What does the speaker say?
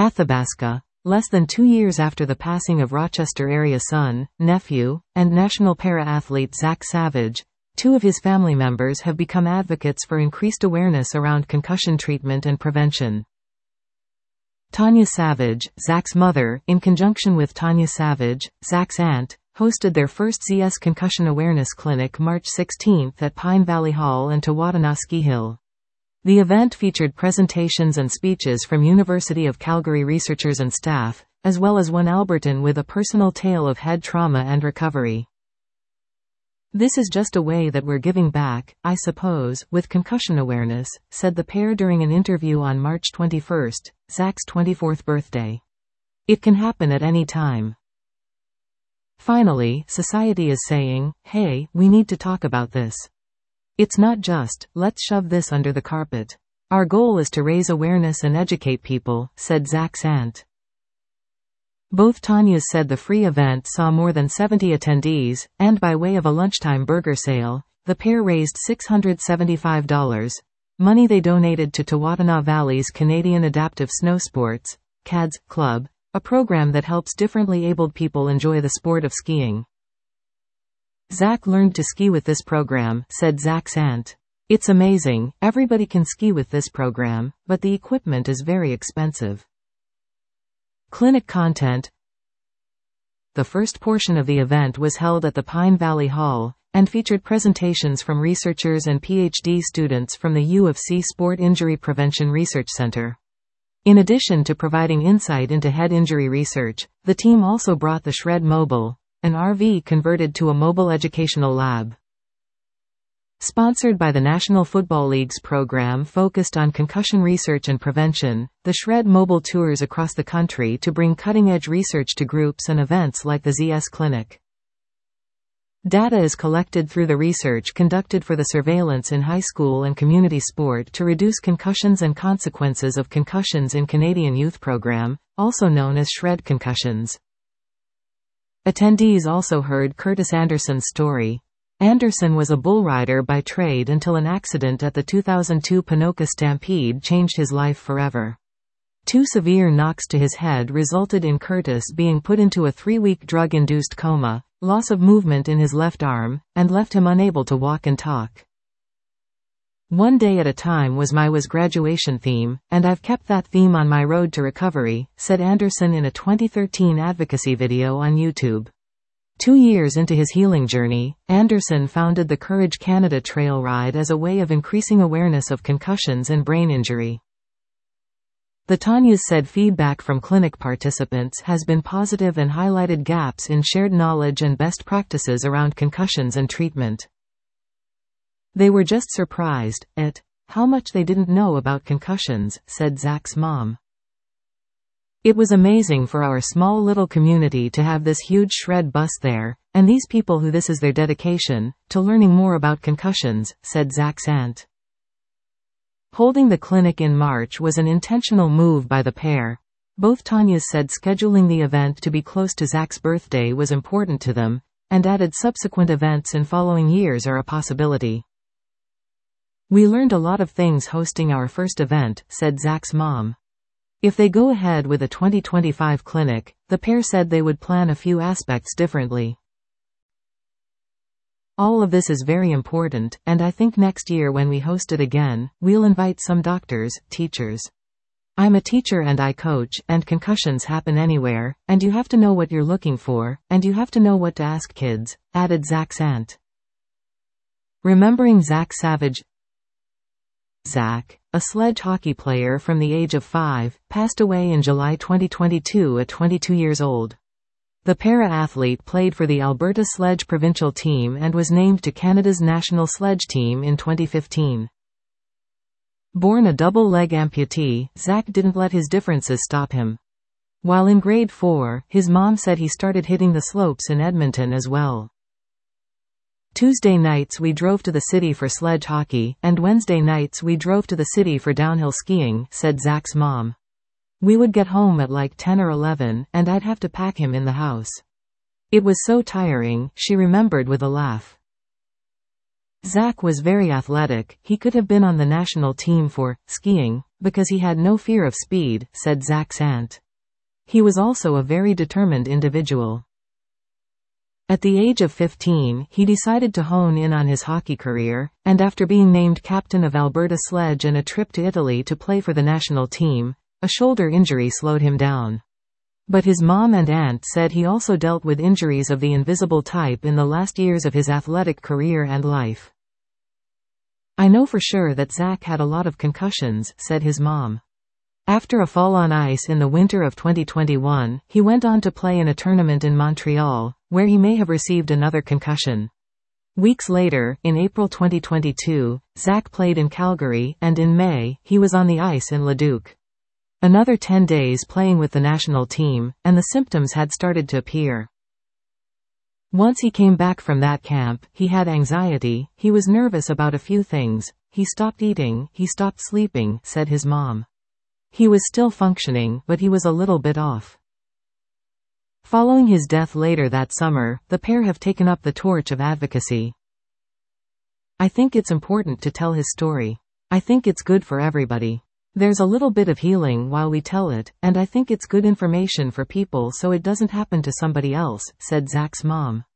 Athabasca, less than 2 years after the passing of Rochester-area son, nephew, and national para-athlete Zach Savage. 2 of his family members have become advocates for increased awareness around concussion treatment and prevention. Tanya Savage, Zach's mother, in conjunction with Tanya Savage, Zach's aunt, hosted their first ZS Concussion Awareness Clinic March 16 at Pine Valley Hall and Tawatona Ski Hill. The event featured presentations and speeches from University of Calgary researchers and staff, as well as one Albertan with a personal tale of head trauma and recovery. "This is just a way that we're giving back, I suppose, with concussion awareness," said the pair during an interview on March 21, Zach's 24th birthday. "It can happen at any time. Finally, society is saying, hey, we need to talk about this. It's not just, let's shove this under the carpet. Our goal is to raise awareness and educate people," said Zach's aunt. Both Tanyas said the free event saw more than 70 attendees, and by way of a lunchtime burger sale, the pair raised $675, money they donated to Tawatona Valley's Canadian Adaptive Snow Sports (CADS) Club, a program that helps differently abled people enjoy the sport of skiing. "Zach learned to ski with this program," said Zach's aunt. "It's amazing, everybody can ski with this program, but the equipment is very expensive." Clinic content. The first portion of the event was held at the Pine Valley Hall, and featured presentations from researchers and PhD students from the U of C Sport Injury Prevention Research Center. In addition to providing insight into head injury research, the team also brought the Shred Mobile, an RV converted to a mobile educational lab. Sponsored by the National Football League's program focused on concussion research and prevention, the Shred Mobile tours across the country to bring cutting-edge research to groups and events like the ZS Clinic. Data is collected through the research conducted for the surveillance in high school and community sport to reduce concussions and consequences of concussions in Canadian Youth Program, also known as Shred Concussions. Attendees also heard Curtis Anderson's story. Anderson was a bull rider by trade until an accident at the 2002 Ponoka Stampede changed his life forever. 2 severe knocks to his head resulted in Curtis being put into a 3-week drug-induced coma, loss of movement in his left arm, and left him unable to walk and talk. "One day at a time was my graduation theme, and I've kept that theme on my road to recovery," said Anderson in a 2013 advocacy video on YouTube. 2 years into his healing journey, Anderson founded the Courage Canada Trail Ride as a way of increasing awareness of concussions and brain injury. The Tanyas said feedback from clinic participants has been positive and highlighted gaps in shared knowledge and best practices around concussions and treatment. "They were just surprised at how much they didn't know about concussions," said Zach's mom. "It was amazing for our small little community to have this huge shred bus there, and these people who this is their dedication to learning more about concussions," said Zach's aunt. Holding the clinic in March was an intentional move by the pair. Both Tanyas said scheduling the event to be close to Zach's birthday was important to them, and added subsequent events in following years are a possibility. "We learned a lot of things hosting our first event," said Zach's mom. If they go ahead with a 2025 clinic, the pair said they would plan a few aspects differently. "All of this is very important, and I think next year when we host it again, we'll invite some doctors, teachers. I'm a teacher and I coach, and concussions happen anywhere, and you have to know what you're looking for, and you have to know what to ask kids," added Zach's aunt. Remembering Zach Savage. Zach, a sledge hockey player from the age of 5, passed away in July 2022 at 22 years old. The para-athlete played for the Alberta Sledge provincial team and was named to Canada's national sledge team in 2015. Born a double-leg amputee, Zach didn't let his differences stop him. While in grade 4, his mom said he started hitting the slopes in Edmonton as well. "Tuesday nights we drove to the city for sledge hockey, and Wednesday nights we drove to the city for downhill skiing," said Zach's mom. "We would get home at like 10 or 11, and I'd have to pack him in the house. It was so tiring," she remembered with a laugh. Zach was very athletic. He could have been on the national team for skiing, because he had no fear of speed, said Zach's aunt. He was also a very determined individual. At the age of 15, he decided to hone in on his hockey career, and after being named captain of Alberta Sledge and a trip to Italy to play for the national team, a shoulder injury slowed him down. But his mom and aunt said he also dealt with injuries of the invisible type in the last years of his athletic career and life. I know for sure that Zach had a lot of concussions, said his mom. After a fall on ice in the winter of 2021, he went on to play in a tournament in Montreal, where he may have received another concussion. Weeks later, in April 2022, Zach played in Calgary, and in May, he was on the ice in Leduc. Another 10 days playing with the national team, and the symptoms had started to appear. Once he came back from that camp, he had anxiety, he was nervous about a few things, he stopped eating, he stopped sleeping, said his mom. He was still functioning, but he was a little bit off. Following his death later that summer, the pair have taken up the torch of advocacy. I think it's important to tell his story. I think it's good for everybody. There's a little bit of healing while we tell it, and I think it's good information for people so it doesn't happen to somebody else, said Zach's mom.